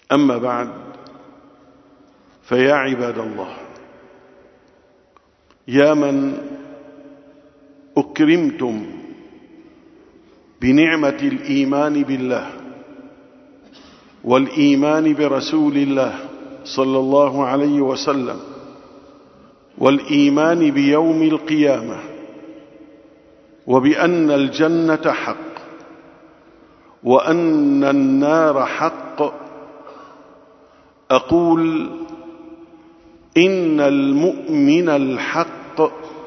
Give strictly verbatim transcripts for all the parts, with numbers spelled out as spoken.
أما بعد، فيا عباد الله، يا من أكرمتم بنعمة الإيمان بالله والإيمان برسول الله صلى الله عليه وسلم والإيمان بيوم القيامة وبأن الجنة حق وأن النار حق، أقول إن المؤمن الحق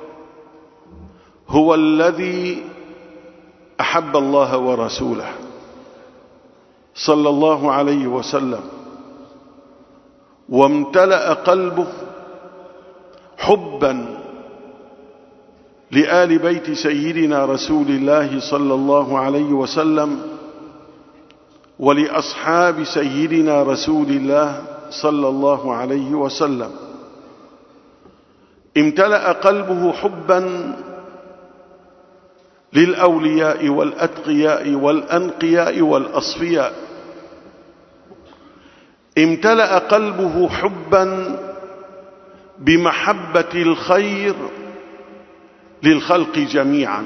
هو الذي أحب الله ورسوله صلى الله عليه وسلم، وامتلأ قلبه حبا لآل بيت سيدنا رسول الله صلى الله عليه وسلم ولأصحاب سيدنا رسول الله صلى الله عليه وسلم. امتلأ قلبه حبا للأولياء والأتقياء والأنقياء والأصفياء، امتلأ قلبه حبا بمحبة الخير للخلق جميعا،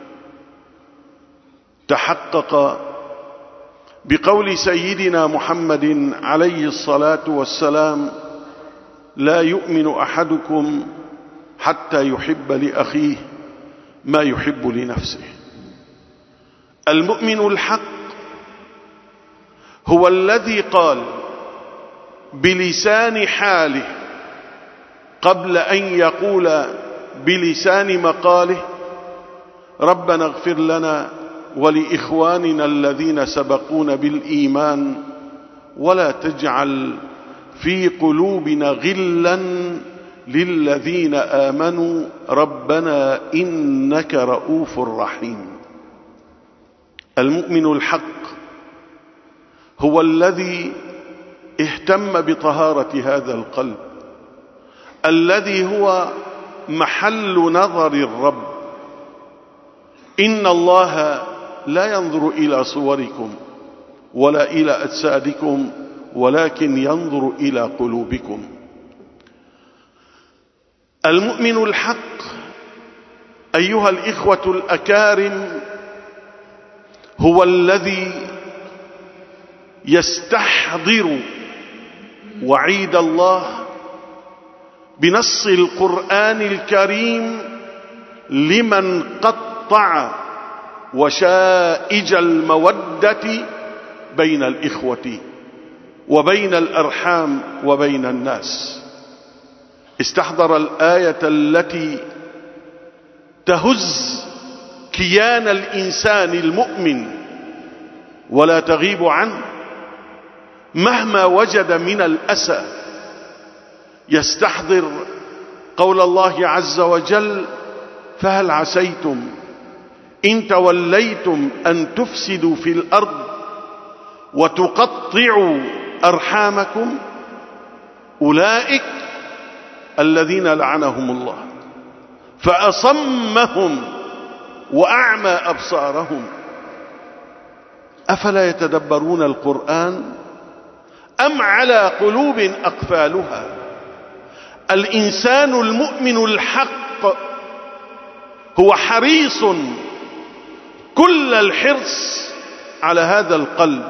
تحقق بقول سيدنا محمد عليه الصلاة والسلام: لا يؤمن أحدكم حتى يحب لأخيه ما يحب لنفسه. المؤمن الحق هو الذي قال بلسان حاله قبل أن يقول بلسان مقاله: ربنا اغفر لنا ولإخواننا الذين سبقونا بالإيمان ولا تجعل في قلوبنا غلا للذين آمنوا ربنا إنك رؤوف رحيم. المؤمن الحق هو الذي اهتم بطهارة هذا القلب الذي هو محل نظر الرب. إن الله لا ينظر إلى صوركم ولا إلى أجسادكم ولكن ينظر إلى قلوبكم. المؤمن الحق أيها الإخوة الأكارم هو الذي يستحضر وعيد الله بنص القرآن الكريم لمن قطع وشائج المودة بين الإخوة وبين الأرحام وبين الناس. استحضر الآية التي تهز كيان الإنسان المؤمن ولا تغيب عنه مهما وجد من الأسى. يستحضر قول الله عز وجل: فهل عسيتم إن توليتم أن تفسدوا في الأرض وتقطعوا أرحامكم أولئك الذين لعنهم الله فأصمهم وأعمى أبصارهم أفلا يتدبرون القرآن أم على قلوب أقفالها. الإنسان المؤمن الحق هو حريص كل الحرص على هذا القلب،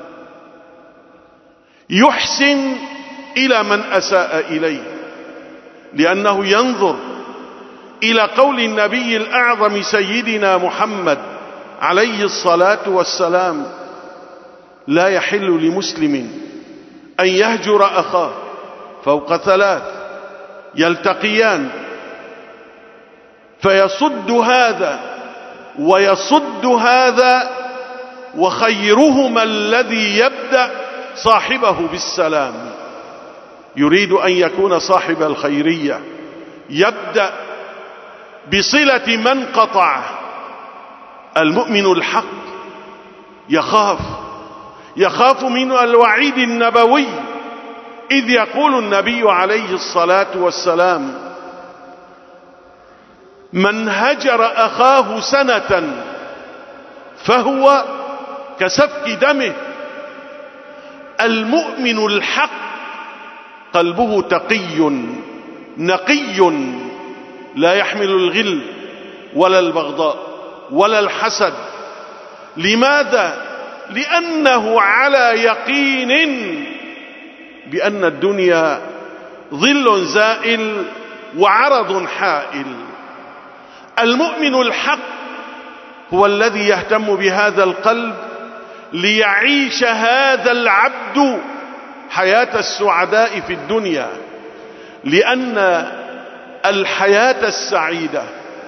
يحسن إلى من أساء إليه، لأنه ينظر إلى قول النبي الأعظم سيدنا محمد عليه الصلاة والسلام: لا يحل لمسلم أن يهجر أخاه فوق ثلاث يلتقيان فيصد هذا ويصد هذا وخيرهما الذي يبدأ صاحبه بالسلام. يريد أن يكون صاحب الخيرية يبدأ بصلة من قطعه. المؤمن الحق يخاف يخاف من الوعيد النبوي، إذ يقول النبي عليه الصلاة والسلام: من هجر أخاه سنة فهو كسفك دمه. المؤمن الحق قلبه تقي نقي، لا يحمل الغل ولا البغضاء ولا الحسد. لماذا؟ لأنه على يقين بأن الدنيا ظل زائل وعرض حائل. المؤمن الحق هو الذي يهتم بهذا القلب ليعيش هذا العبد حياة السعداء في الدنيا، لأن الحياة السعيدة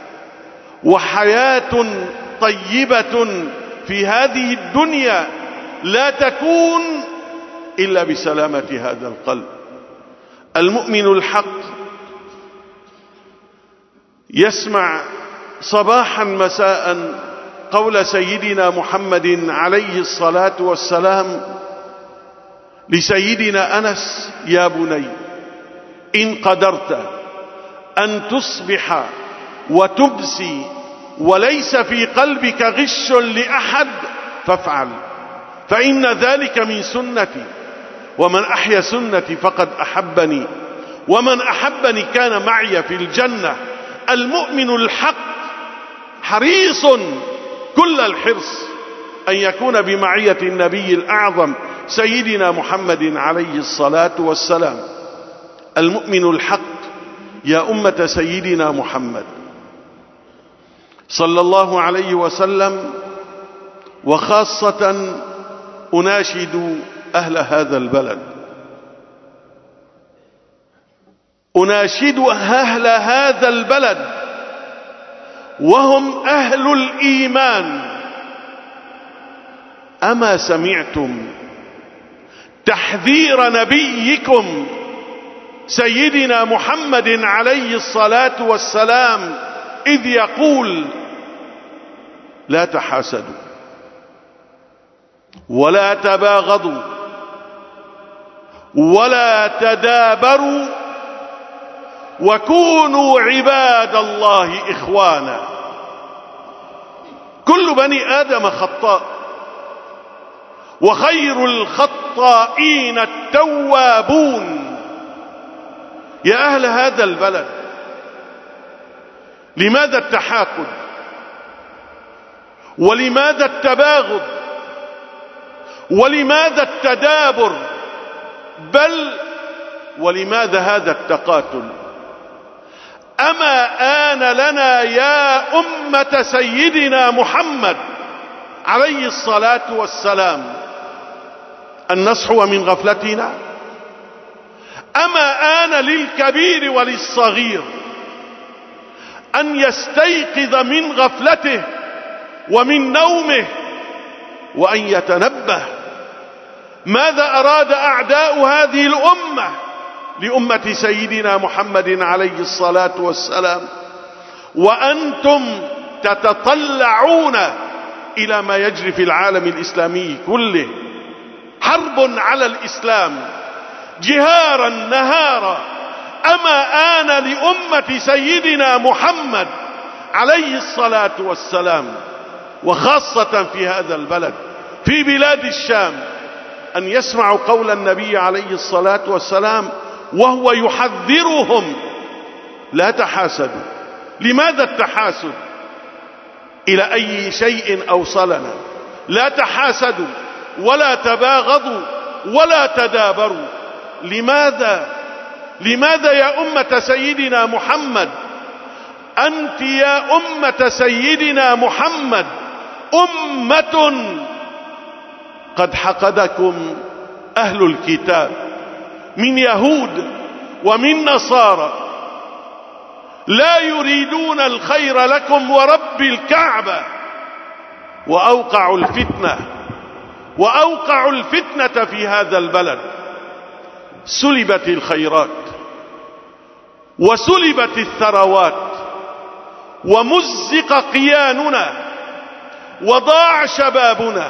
وحياة طيبة في هذه الدنيا لا تكون إلا بسلامة هذا القلب. المؤمن الحق يسمع صباحا مساء قول سيدنا محمد عليه الصلاة والسلام لسيدنا أنس: يا بني إن قدرت أن تصبح وتبسي وليس في قلبك غش لأحد فافعل، فإن ذلك من سنتي، ومن أحيا سنتي فقد أحبني، ومن أحبني كان معي في الجنة. المؤمن الحق حريص كل الحرص أن يكون بمعية النبي الأعظم سيدنا محمد عليه الصلاة والسلام. المؤمن الحق يا أمة سيدنا محمد صلى الله عليه وسلم، وخاصة أناشد أهل هذا البلد، أناشد أهل هذا البلد وهم أهل الإيمان: أما سمعتم تحذير نبيكم سيدنا محمد عليه الصلاة والسلام إذ يقول: لا تحاسدوا ولا تباغضوا ولا تدابروا وكونوا عباد الله إخوانا. كل بني آدم خطاء، وخير الخطائين التوابون. يا أهل هذا البلد، لماذا التحاقد؟ ولماذا التباغض؟ ولماذا التدابر؟ بل ولماذا هذا التقاتل؟ أما آن لنا يا أمة سيدنا محمد عليه الصلاة والسلام أن نصحو من غفلتنا؟ أما آن للكبير وللصغير أن يستيقظ من غفلته ومن نومه وأن يتنبه؟ ماذا أراد أعداء هذه الأمة لأمة سيدنا محمد عليه الصلاة والسلام؟ وأنتم تتطلعون إلى ما يجري في العالم الإسلامي كله، حرب على الإسلام جهارا نهارا. أما آن لأمة سيدنا محمد عليه الصلاة والسلام، وخاصة في هذا البلد في بلاد الشام، أن يسمعوا قول النبي عليه الصلاة والسلام وهو يحذرهم: لا تحاسدوا. لماذا التحاسد؟ إلى أي شيء أوصلنا؟ لا تحاسدوا ولا تباغضوا ولا تدابروا. لماذا؟ لماذا يا أمة سيدنا محمد؟ أنت يا أمة سيدنا محمد أمة قد حقدكم أهل الكتاب من يهود ومن نصارى، لا يريدون الخير لكم ورب الكعبة، وأوقعوا الفتنة وأوقعوا الفتنة في هذا البلد. سلبت الخيرات وسلبت الثروات ومزق قياننا وضاع شبابنا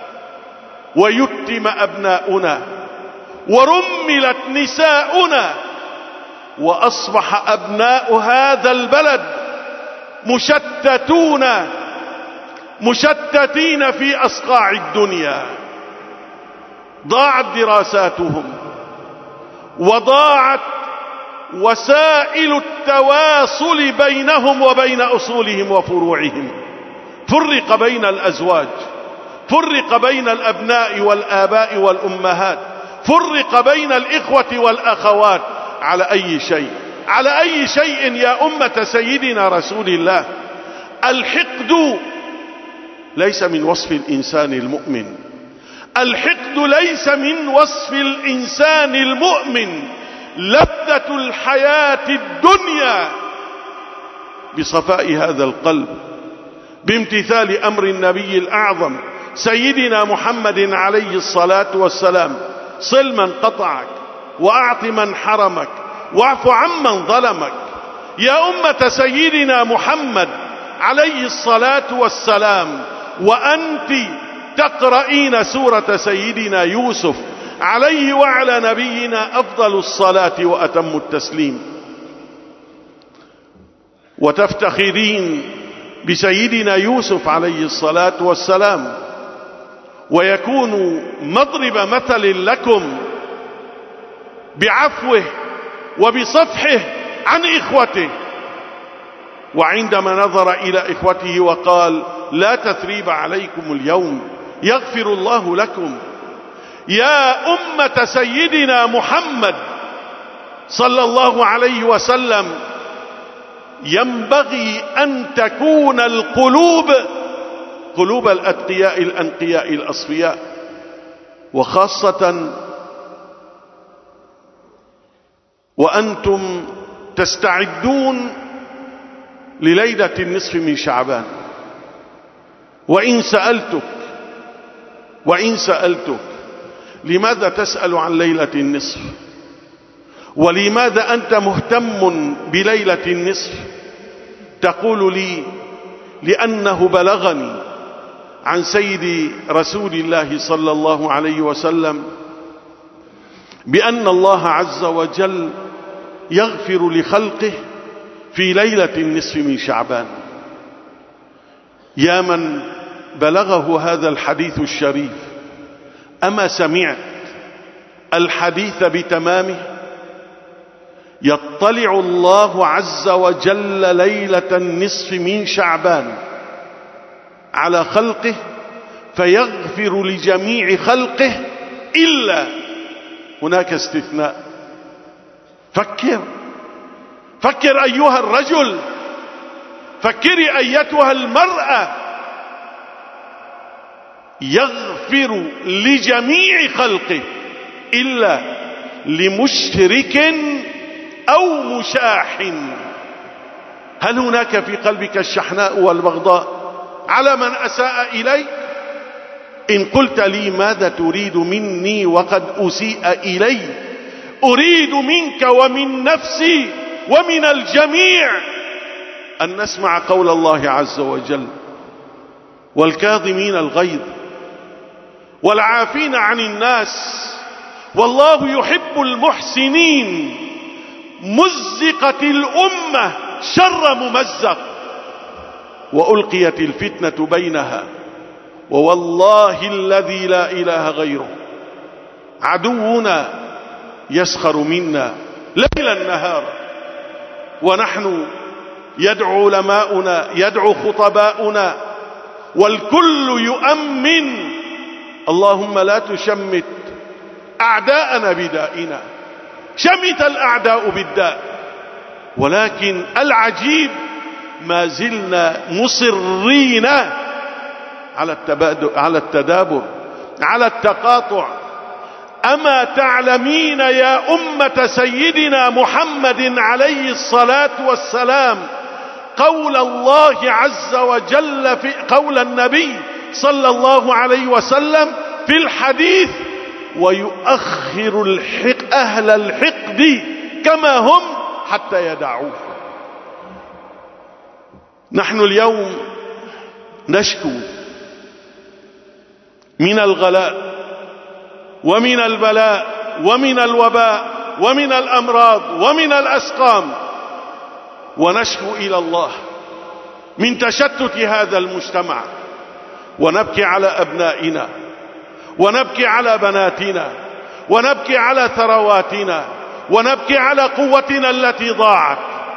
ويتم أبناؤنا ورملت نساؤنا، وأصبح أبناء هذا البلد مشتتون مشتتين في أصقاع الدنيا. ضاعت دراساتهم، وضاعت وسائل التواصل بينهم وبين أصولهم وفروعهم. فرق بين الأزواج، فرق بين الأبناء والآباء والأمهات، فرق بين الإخوة والأخوات. على أي شيء؟ على أي شيء يا أمة سيدنا رسول الله؟ الحقد ليس من وصف الإنسان المؤمن، الحقد ليس من وصف الإنسان المؤمن. لذة الحياة الدنيا بصفاء هذا القلب، بامتثال أمر النبي الأعظم سيدنا محمد عليه الصلاة والسلام: صل من قطعك، وأعط من حرمك، واعف عمن ظلمك. يا أمة سيدنا محمد عليه الصلاة والسلام، وأنت تقرؤين سورة سيدنا يوسف عليه وعلى نبينا أفضل الصلاة وأتم التسليم، وتفتخرين بسيدنا يوسف عليه الصلاة والسلام، ويكون مضرب مثل لكم بعفوه وبصفحه عن إخوته. وعندما نظر إلى إخوته وقال: لا تثريب عليكم اليوم يغفر الله لكم. يا أمة سيدنا محمد صلى الله عليه وسلم، ينبغي أن تكون القلوب قلوب الأتقياء الأنقياء الأصفياء، وخاصة وأنتم تستعدون لليلة النصف من شعبان. وإن سألتك وإن سألتك لماذا تسأل عن ليلة النصف؟ ولماذا أنت مهتم بليلة النصف؟ تقول لي: لأنه بلغني عن سيد رسول الله صلى الله عليه وسلم بأن الله عز وجل يغفر لخلقه في ليلة النصف من شعبان. يا من بلغه هذا الحديث الشريف، أما سمعت الحديث بتمامه؟ يطلع الله عز وجل ليلة النصف من شعبان على خلقه فيغفر لجميع خلقه إلا، هناك استثناء. فكر فكر أيها الرجل، فكري أيتها المرأة، يغفر لجميع خلقه إلا لمشرك أو مشاح. هل هناك في قلبك الشحناء والبغضاء على من أساء إليك؟ إن قلت لي: ماذا تريد مني وقد أسيء إلي؟ أريد منك ومن نفسي ومن الجميع أن نسمع قول الله عز وجل: والكاظمين الغيظ والعافين عن الناس والله يحب المحسنين. مزقت الأمة شر ممزق، وألقيت الفتنة بينها، ووالله الذي لا إله غيره عدونا يسخر منا ليلا نهارا، ونحن يدعو علماؤنا، يدعو خطباؤنا، والكل يؤمن: اللهم لا تشمت أعداءنا بدائنا. شمت الأعداء بالداء، ولكن العجيب ما زلنا مصرين على التبادل، على التدابر، على التقاطع. أما تعلمين يا أمة سيدنا محمد عليه الصلاة والسلام قول الله عز وجل في قول النبي صلى الله عليه وسلم في الحديث: ويؤخر الحق أهل الحقد كما هم حتى يدعوه. نحن اليوم نشكو من الغلاء ومن البلاء ومن الوباء ومن الأمراض ومن الأسقام، ونشكو إلى الله من تشتت هذا المجتمع، ونبكي على أبنائنا، ونبكي على بناتنا، ونبكي على ثرواتنا، ونبكي على قوتنا التي ضاعت.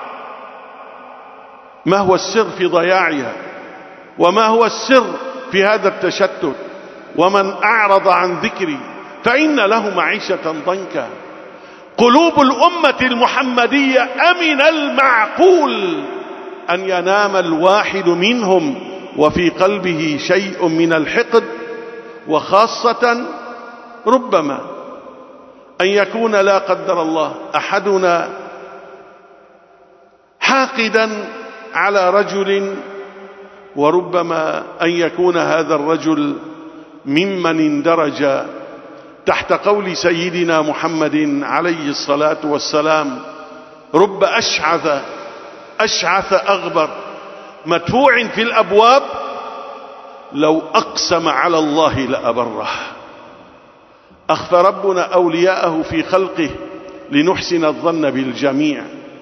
ما هو السر في ضياعها؟ وما هو السر في هذا التشتت؟ ومن أعرض عن ذكري فإن له معيشة ضنكا. قلوب الأمة المحمدية أمن المعقول أن ينام الواحد منهم وفي قلبه شيء من الحقد، وخاصة ربما أن يكون لا قدر الله أحدنا حاقدا على رجل، وربما أن يكون هذا الرجل ممن اندرج تحت قول سيدنا محمد عليه الصلاة والسلام: رب أشعث أشعث أغبر مدفوع في الأبواب لو أقسم على الله لأبره. أخفى ربنا أولياءه في خلقه لنحسن الظن بالجميع.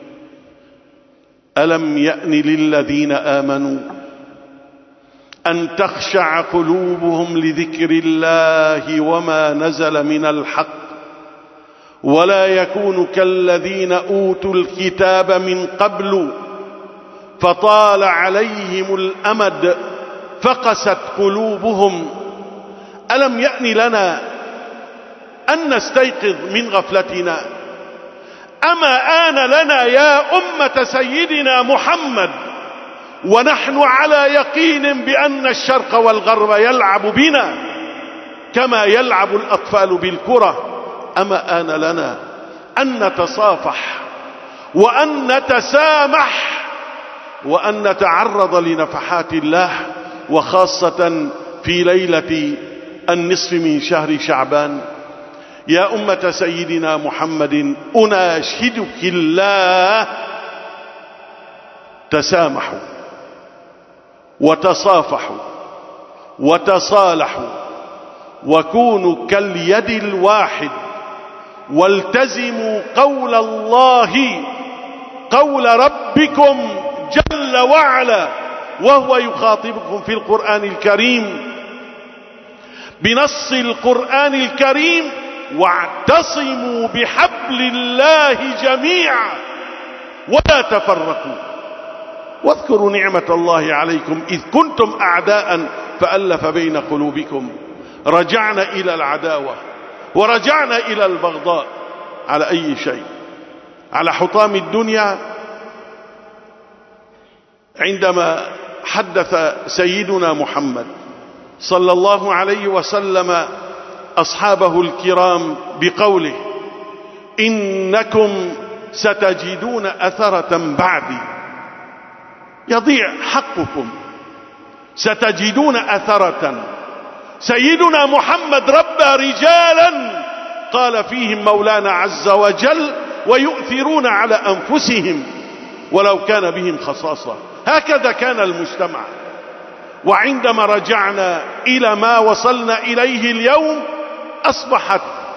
ألم يأن للذين آمنوا أن تخشع قلوبهم لذكر الله وما نزل من الحق ولا يكونوا كالذين أوتوا الكتاب من قبل فطال عليهم الأمد فقست قلوبهم. ألم يأن لنا أن نستيقظ من غفلتنا؟ أما آن لنا يا أمة سيدنا محمد ونحن على يقين بأن الشرق والغرب يلعب بنا كما يلعب الأطفال بالكرة، أما آن لنا أن نتصافح وأن نتسامح وأن نتعرض لنفحات الله، وخاصة في ليلة النصف من شهر شعبان. يا أمة سيدنا محمد أناشدك الله: تسامحوا وتصافحوا وتصالحوا وكونوا كاليد الواحد، والتزموا قول الله قول ربكم جل وعلا وهو يخاطبكم في القرآن الكريم بنص القرآن الكريم: واعتصموا بحبل الله جميعا ولا تفرقوا واذكروا نعمة الله عليكم إذ كنتم أعداء فألف بين قلوبكم. رجعنا إلى العداوة ورجعنا إلى البغضاء على أي شيء؟ على حطام الدنيا. عندما حدث سيدنا محمد صلى الله عليه وسلم أصحابه الكرام بقوله: إنكم ستجدون أثرة بعدي يضيع حقكم، ستجدون أثرة. سيدنا محمد ربى رجالا قال فيهم مولانا عز وجل: ويؤثرون على أنفسهم ولو كان بهم خصاصة. هكذا كان المجتمع. وعندما رجعنا إلى ما وصلنا إليه اليوم أصبحت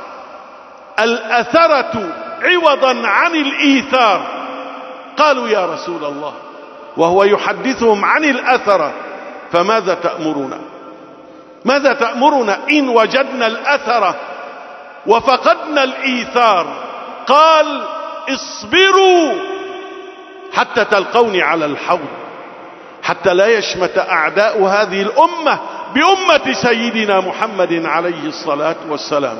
الأثرة عوضا عن الإيثار. قالوا: يا رسول الله، وهو يحدثهم عن الأثرة: فماذا تأمرنا؟ ماذا تأمرنا إن وجدنا الأثرة وفقدنا الإيثار؟ قال: اصبروا حتى تلقوني على الحوض، حتى لا يشمت أعداء هذه الأمة بأمة سيدنا محمد عليه الصلاة والسلام.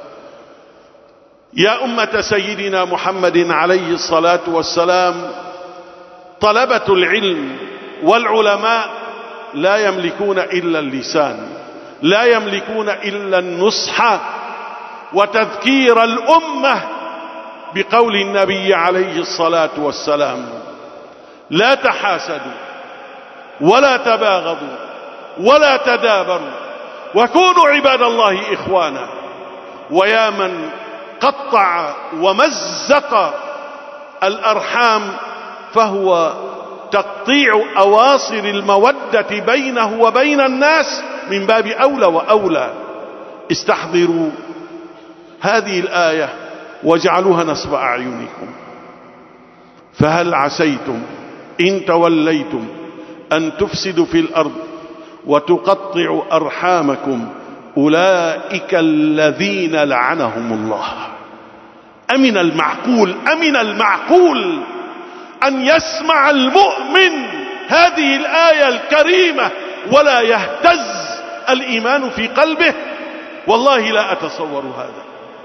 يا أمة سيدنا محمد عليه الصلاة والسلام، طلبة العلم والعلماء لا يملكون إلا اللسان، لا يملكون إلا النصح وتذكير الأمة بقول النبي عليه الصلاة والسلام: لا تحاسدوا ولا تباغضوا ولا تدابروا وكونوا عباد الله إخوانا. ويا من قطع ومزق الأرحام فهو تقطيع أواصر المودة بينه وبين الناس من باب أولى وأولى. استحضروا هذه الآية واجعلوها نصب أعينكم: فهل عسيتم إن توليتم أن تفسدوا في الأرض وتقطعوا أرحامكم أولئك الذين لعنهم الله. أمن المعقول أمن المعقول أن يسمع المؤمن هذه الآية الكريمة ولا يهتز الإيمان في قلبه؟ والله لا أتصور هذا.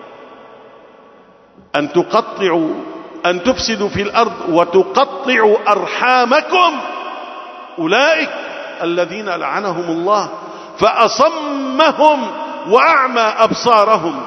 أن تقطعوا أن تفسدوا في الأرض وتقطعوا أرحامكم، أولئك الذين لعنهم الله فأصمهم وأعمى أبصارهم.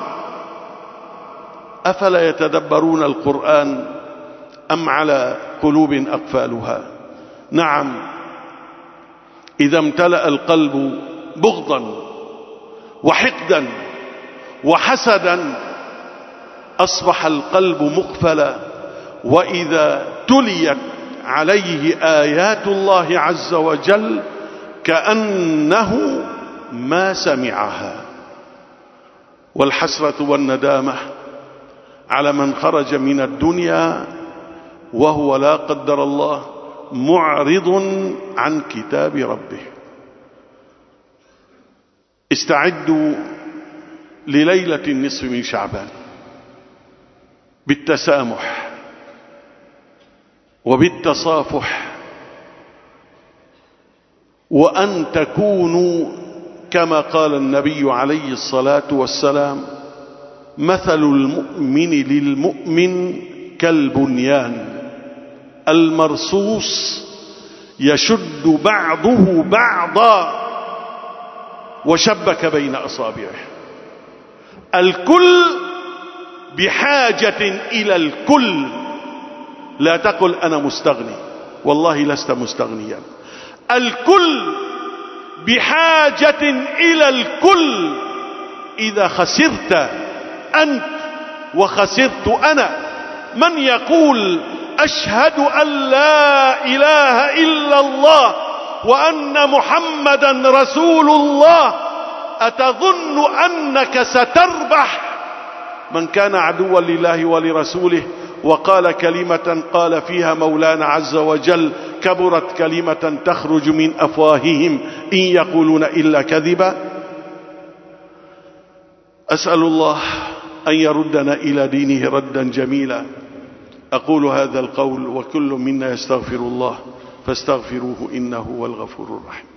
أفلا يتدبرون القرآن أم على قلوب أقفالها؟ نعم، إذا امتلأ القلب بغضا وحقدا وحسدا أصبح القلب مقفلا، وإذا تليت عليه آيات الله عز وجل كأنه ما سمعها. والحسرة والندامة على من خرج من الدنيا وهو لا قدر الله معرض عن كتاب ربه. استعدوا لليلة النصف من شعبان بالتسامح وبالتصافح، وأن تكونوا كما قال النبي عليه الصلاة والسلام: مثل المؤمن للمؤمن كالبنيان المرصوص يشد بعضه بعضا وشبك بين أصابعه. الكل بحاجة إلى الكل. لا تقل أنا مستغني، والله لست مستغنيا. الكل بحاجة إلى الكل. إذا خسرت أنت وخسرت أنا، من يقول أشهد أن لا إله إلا الله وأن محمدا رسول الله أتظن أنك ستربح؟ من كان عدوا لله ولرسوله وقال كلمة قال فيها مولانا عز وجل: كبرت كلمة تخرج من أفواههم إن يقولون إلا كذبا. أسأل الله أن يردنا إلى دينه ردا جميلا. أقول هذا القول وكل منا يستغفر الله فاستغفروه إنه هو الغفور الرحيم.